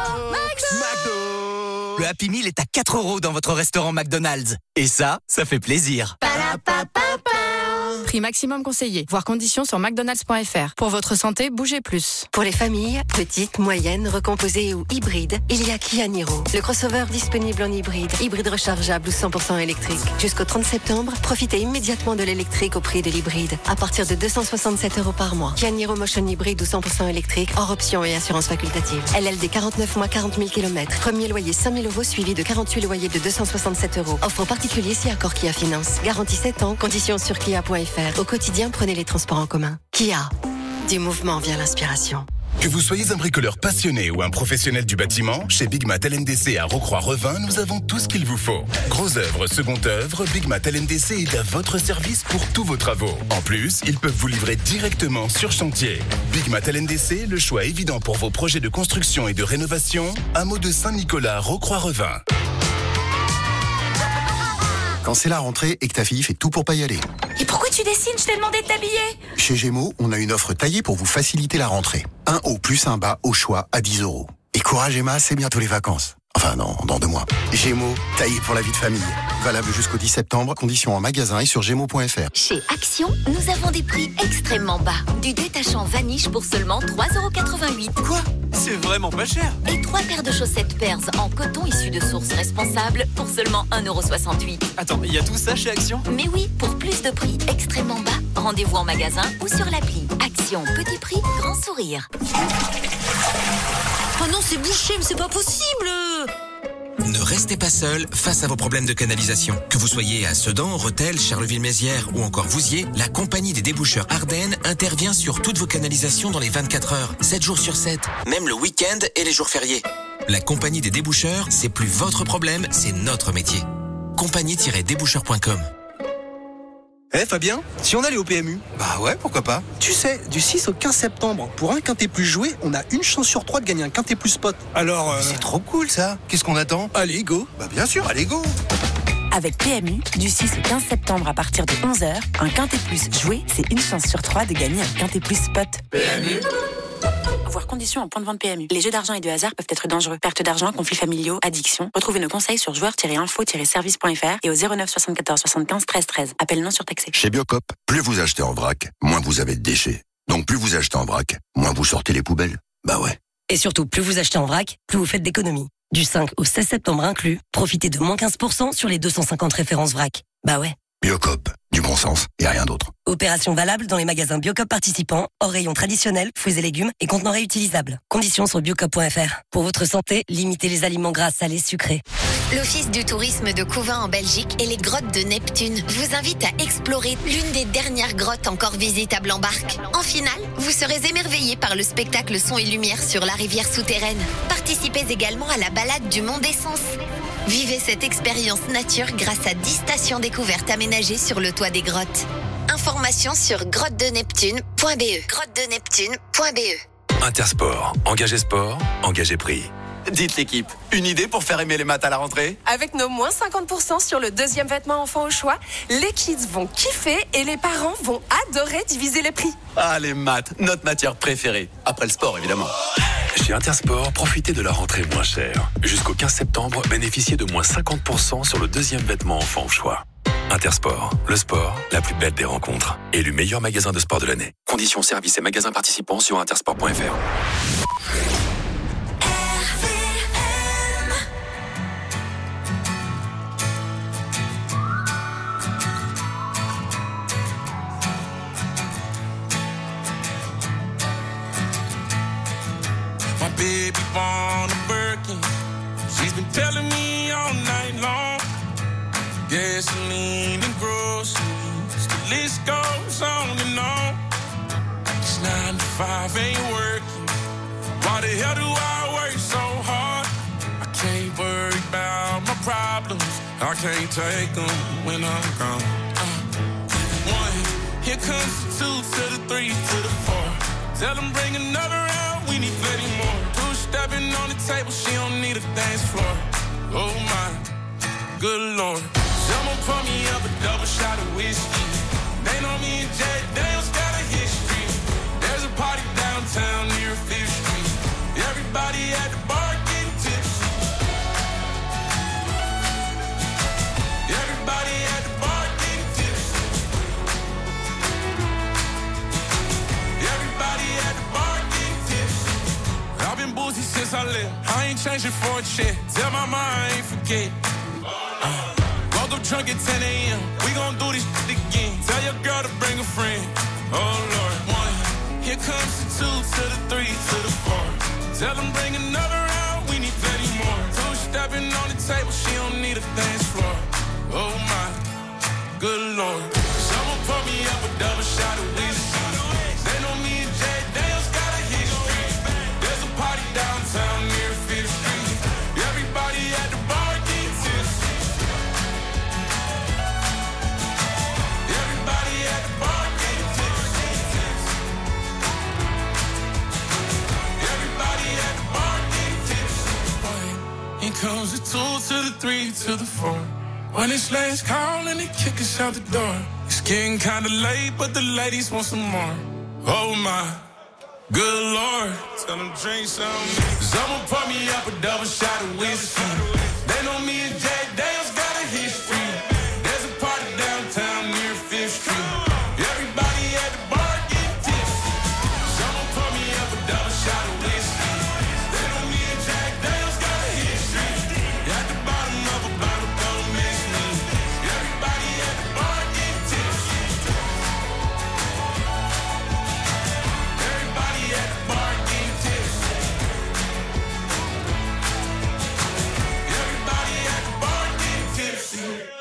McDo. Le Happy Meal est à quatre euros dans votre restaurant McDonald's. Et ça, ça fait plaisir. Prix maximum conseillé. Voir conditions sur mcdonalds point f r. Pour votre santé, bougez plus. Pour les familles, petites, moyennes, recomposées ou hybrides, il y a Kia Niro. Le crossover disponible en hybride, hybride rechargeable ou cent pour cent électrique. Jusqu'au trente septembre, profitez immédiatement de l'électrique au prix de l'hybride. À partir de deux cent soixante-sept euros par mois. Kia Niro Motion hybride ou cent pour cent électrique, hors option et assurance facultative. L L D quarante-neuf mois, quarante mille kilomètres. Premier loyer cinq mille euros suivi de quarante-huit loyers de deux cent soixante-sept euros. Offre particulier si accord Kia Finance. Garantie sept ans, conditions sur kia point f r. Au quotidien, prenez les transports en commun. Kia. Du mouvement vient l'inspiration. Que vous soyez un bricoleur passionné ou un professionnel du bâtiment, chez Big Mat L N D C à Rocroi-Revin, nous avons tout ce qu'il vous faut. Gros œuvre, seconde œuvre, Big Mat L N D C est à votre service pour tous vos travaux. En plus, ils peuvent vous livrer directement sur chantier. Big Mat L N D C, le choix évident pour vos projets de construction et de rénovation. Hameau de Saint-Nicolas, Rocroi-Revin. Quand c'est la rentrée et que ta fille fait tout pour pas y aller. Et pourquoi tu dessines? Je t'ai demandé de t'habiller. Chez Gémeaux, on a une offre taillée pour vous faciliter la rentrée. Un haut plus un bas au choix à dix euros. Et courage Emma, c'est bientôt les vacances. Enfin non, dans deux mois. Gémeaux, taillé pour la vie de famille. Valable jusqu'au dix septembre, conditions en magasin et sur gémeaux point f r. Chez Action, nous avons des prix extrêmement bas. Du détachant Vaniche pour seulement trois euros quatre-vingt-huit. Quoi? C'est vraiment pas cher. Et trois paires de chaussettes Pairs en coton issues de sources responsables pour seulement un euro soixante-huit. Attends, il y a tout ça chez Action? Mais oui, pour plus de prix extrêmement bas, rendez-vous en magasin ou sur l'appli. Action, petit prix, grand sourire. Oh non, c'est bouché, mais c'est pas possible! Ne restez pas seul face à vos problèmes de canalisation. Que vous soyez à Sedan, Rethel, Charleville-Mézières ou encore Vouziers, la compagnie des déboucheurs Ardennes intervient sur toutes vos canalisations dans les vingt-quatre heures, sept jours sur sept, même le week-end et les jours fériés. La compagnie des déboucheurs, c'est plus votre problème, c'est notre métier. compagnie tiret déboucheur point com. Eh Fabien, si on allait au P M U? Bah ouais, pourquoi pas. Tu sais, du six au quinze septembre, pour un quintet plus joué, on a une chance sur trois de gagner un quintet plus spot. Alors, euh... c'est trop cool ça. Qu'est-ce qu'on attend? Allez, go. Bah bien sûr, allez, go. Avec P M U, du six au quinze septembre à partir de onze heures, un quintet plus joué, c'est une chance sur trois de gagner un quintet plus spot. P M U. Voir conditions en point de vente P M U. Les jeux d'argent et de hasard peuvent être dangereux. Perte d'argent, conflits familiaux, addiction. Retrouvez nos conseils sur joueurs tiret info tiret service point f r et au zéro neuf soixante-quatorze soixante-quinze treize treize. Appel non surtaxé. Chez Biocop, plus vous achetez en vrac, moins vous avez de déchets. Donc plus vous achetez en vrac, moins vous sortez les poubelles. Bah ouais. Et surtout, plus vous achetez en vrac, plus vous faites d'économies. Du cinq au seize septembre inclus, profitez de moins quinze pour cent sur les deux cent cinquante références vrac. Bah ouais. Biocop, du bon sens et rien d'autre. Opération valable dans les magasins Biocop participants, hors rayon traditionnel, fruits et légumes et contenants réutilisables. Conditions sur biocop point f r. Pour votre santé, limitez les aliments gras, salés, sucrés. L'Office du tourisme de Couvin en Belgique et les grottes de Neptune vous invitent à explorer l'une des dernières grottes encore visitables en barque. En finale, vous serez émerveillés par le spectacle son et lumière sur la rivière souterraine. Participez également à la balade du Mont d'Essence. Vivez cette expérience nature grâce à dix stations découvertes aménagées sur le toit des grottes. Informations sur grotte de neptune point b e. grotte de neptune point b e. Intersport, engagez sport, engagez prix. Dites l'équipe, une idée pour faire aimer les maths à la rentrée? Avec nos moins cinquante pour cent sur le deuxième vêtement enfant au choix, les kids vont kiffer et les parents vont adorer diviser les prix. Ah, les maths, notre matière préférée. Après le sport, évidemment. Chez Intersport, profitez de la rentrée moins chère. Jusqu'au quinze septembre, bénéficiez de moins cinquante pour cent sur le deuxième vêtement enfant au choix. Intersport, le sport, la plus belle des rencontres. Élu meilleur magasin de sport de l'année. Conditions, services et magasins participants sur intersport point f r. Baby born a Birkin. She's been telling me all night long. Gasoline and groceries, the list goes on and on. This nine to five ain't working. Why the hell do I work so hard? I can't worry about my problems. I can't take them when I'm gone. Uh, one, here comes the two to the three to the four. Tell them bring another round, we need plenty more. Stepping on the table, she don't need a dance floor. Oh my, good lord. Someone pour me up a double shot of whiskey. They know me and Jay Daniels got a history. There's a party downtown near Fifth Street. Everybody at the bar getting tipsy. Everybody at the bar getting tipsy. Everybody at the bar getting tipsy. I've been boozy since I left. I ain't changing for a check. Tell my mom I ain't forget. Uh, woke up drunk at ten a.m. We gon' do this shit again. Tell your girl to bring a friend. Oh Lord. One, here comes the two to the three to the four. Tell them bring another round. We need plenty more. Two stepping on the table. She don't need a dance floor. Oh my, good lord. Someone pour me up a double shot of whiskey. They know me and Jay Daniels got a history. There's a party downtown near Fifth Street. Everybody at the bar getting tipsy. Everybody at the bar getting tipsy. Everybody at the bar getting tipsy. Here comes the two to the three to the four. When it's last call and they kick us out the door. It's getting kinda late, but the ladies want some more. Oh my, good lord. Tell them drink some. Someone pour me up a double shot of whiskey. They know me and Jay Daniels got a history. There's a party downtown near Fifth Street. Everybody at the bar getting tipsy. Someone pour me up a double shot of whiskey. They know me and Jack Daniels got a history. At the bottom of a bottle, don't miss me. Everybody at the bar getting tipsy. Everybody at the bar getting tipsy. Everybody at the bar getting tipsy.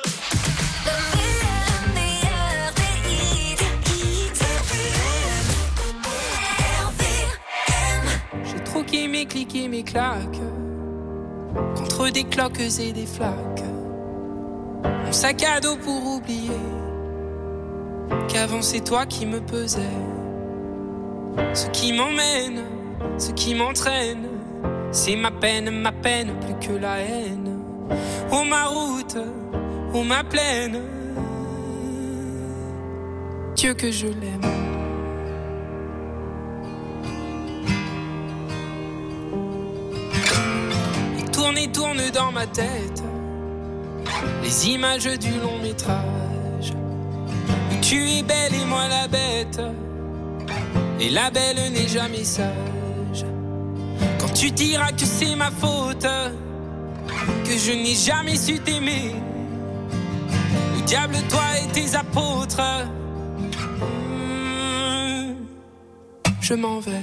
J'ai troqué mes clics et mes claques contre des cloques et des flaques. Mon sac à dos pour oublier qu'avant c'est toi qui me pesais. Ce qui m'emmène, ce qui m'entraîne, c'est ma peine, ma peine plus que la haine. Oh ma route, oh ma plaine, Dieu que je l'aime. Et tourne et tourne dans ma tête les images du long métrage où tu es belle et moi la bête. Et la belle n'est jamais sage. Quand tu diras que c'est ma faute, que je n'ai jamais su t'aimer, le diable, toi et tes apôtres, mmh, je m'en vais.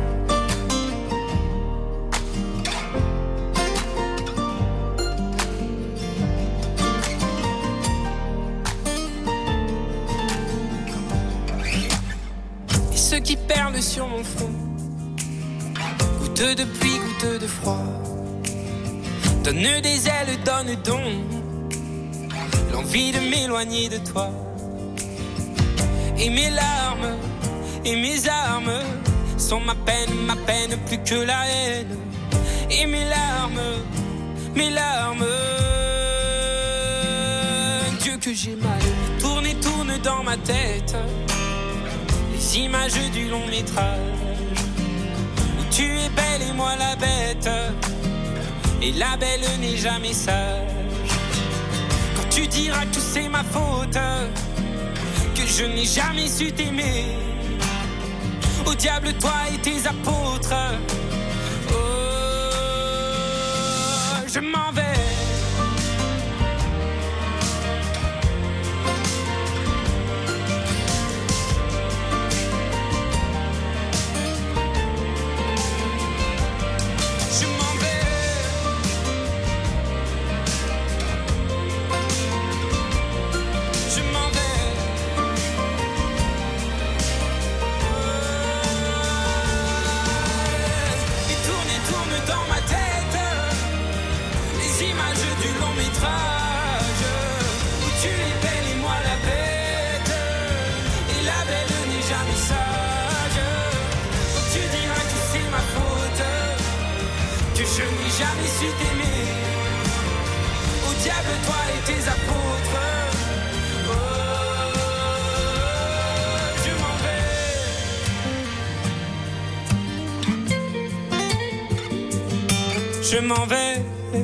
Ceux qui perlent sur mon front, goutte de pluie, goutte de froid, donne des ailes, donne donc l'envie de m'éloigner de toi. Et mes larmes, et mes armes sont ma peine, ma peine plus que la haine. Et mes larmes, mes larmes, Dieu que j'ai mal. Tourne et tourne dans ma tête les images du long métrage où tu es belle et moi la bête. Et la belle n'est jamais sage. Quand tu diras que c'est ma faute, que je n'ai jamais su t'aimer. Au diable toi et tes apôtres. Oh, je m'en vais. Je n'ai jamais su t'aimer. Au diable toi et tes apôtres. Oh, je m'en vais. Je m'en vais.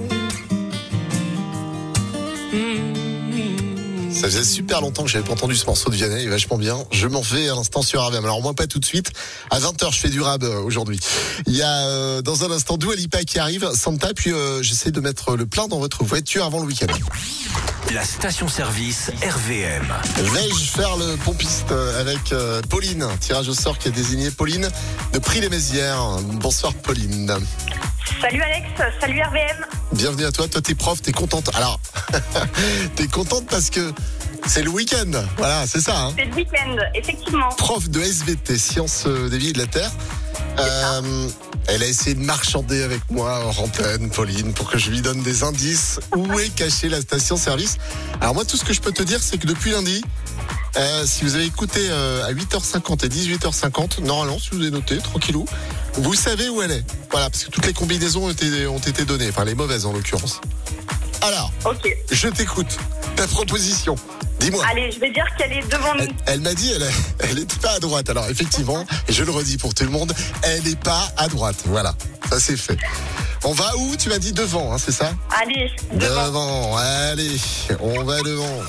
Ça faisait super longtemps que j'avais pas entendu ce morceau de Vianney, il est vachement bien. Je m'en vais à l'instant sur R V M. Alors moi pas tout de suite, à vingt heures je fais du rab euh, aujourd'hui. Il y a euh, dans un instant Dua Lipa qui arrive, Santa, puis euh, j'essaie de mettre le plein dans votre voiture avant le week-end. La station-service R V M. Vais-je faire le pompiste avec euh, Pauline, tirage au sort qui a désigné Pauline de Prix-les-Mézières. Bonsoir Pauline. Salut Alex, salut R V M. Bienvenue à toi, toi t'es prof, t'es contente. Alors, t'es contente parce que c'est le week-end, voilà, c'est ça. Hein. C'est le week-end, effectivement. Prof de S V T, Sciences des Vies et de la Terre. Euh, elle a essayé de marchander avec moi en antenne, Pauline, pour que je lui donne des indices où est cachée la station-service. Alors moi, tout ce que je peux te dire, c'est que depuis lundi, euh, si vous avez écouté euh, à huit heures cinquante et dix-huit heures cinquante, normalement, si vous avez noté, tranquillou, vous savez où elle est. Voilà, parce que toutes les combinaisons ont été, ont été données, enfin les mauvaises en l'occurrence. Alors, okay. Je t'écoute. Ta proposition, dis-moi. Allez, je vais dire qu'elle est devant nous. Elle, elle m'a dit, elle, elle était pas à droite. Alors effectivement, et je le redis pour tout le monde, elle n'est pas à droite. Voilà, ça c'est fait. On va où? Tu m'as dit devant, hein, c'est ça? Allez, devant. Devant, allez, on va devant.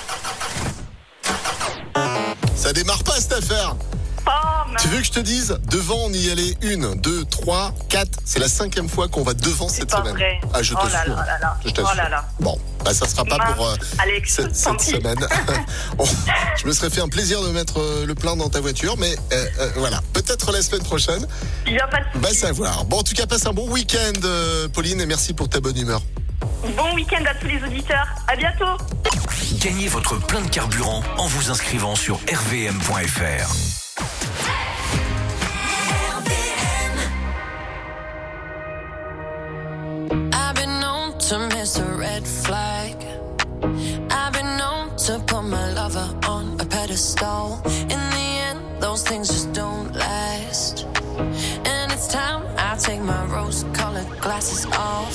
Ça démarre pas cette affaire. Oh, tu veux que je te dise, devant on y allait une, deux, trois, quatre. C'est la cinquième fois qu'on va devant c'est cette pas semaine. Vrai. Ah, je oh t'assure. Là là là là. Je t'assure. Oh là là. Bon, bah ça sera pas Mince. pour euh, Alex, cette, cette semaine. Bon, je me serais fait un plaisir de mettre euh, le plein dans ta voiture, mais euh, euh, voilà, peut-être la semaine prochaine. Il n'y a pas de souci. Bah savoir. Bon, en tout cas, passe un bon week-end, euh, Pauline, et merci pour ta bonne humeur. Bon week-end à tous les auditeurs. À bientôt. Gagnez votre plein de carburant en vous inscrivant sur r v m point f r. To miss a red flag. I've been known to put my lover on a pedestal. In the end, those things just don't last. And it's time I take my rose-colored glasses off.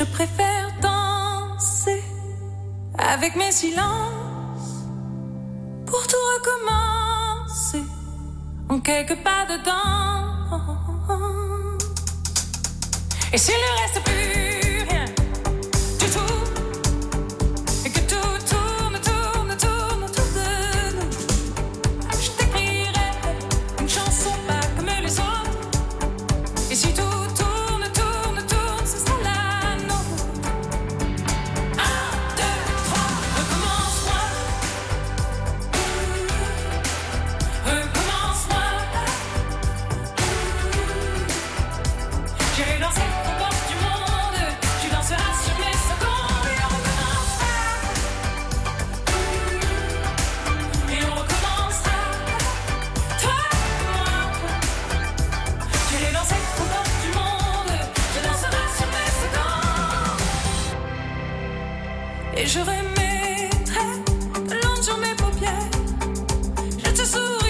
Je préfère danser avec mes silences pour tout recommencer en quelques pas dedans. Et s'il ne reste plus rien du tout, et que tout tourne, tourne, tourne autour de nous, je t'écrirai une chanson pas comme les autres. Et si tout tourne, tourne, tourne, ce sera la nôtre. Un, deux, trois, recommence-moi. Recommence-moi. J'irai danser aux portes du monde. Tu danseras sur mes secondes. Et on recommencera. Et on recommencera. Toi et moi. J'irai danser aux portes du monde. Tu danseras sur mes secondes. Et je remettrai de l'onde sur mes paupières. Je te souris.